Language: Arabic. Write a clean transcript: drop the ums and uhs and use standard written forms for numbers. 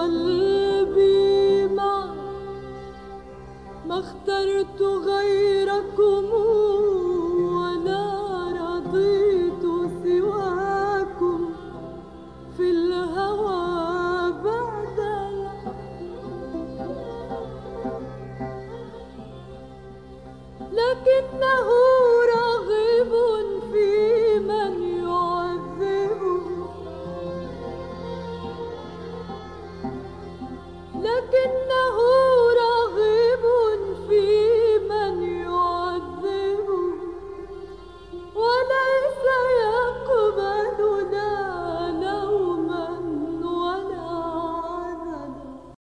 قلبي معك، ما اخترت غيركم ولا رضيت سواكم في الهوى بعدنا. لكنه راغب في من يعذبه، لكن